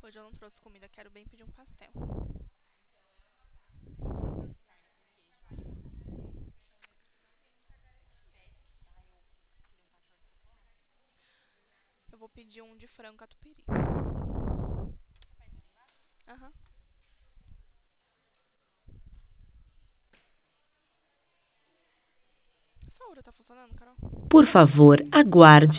Hoje eu não trouxe comida, quero bem pedir um pastel. Eu vou pedir um de frango catupiry. Aham. Essa hora tá funcionando, Carol? Por favor, aguarde.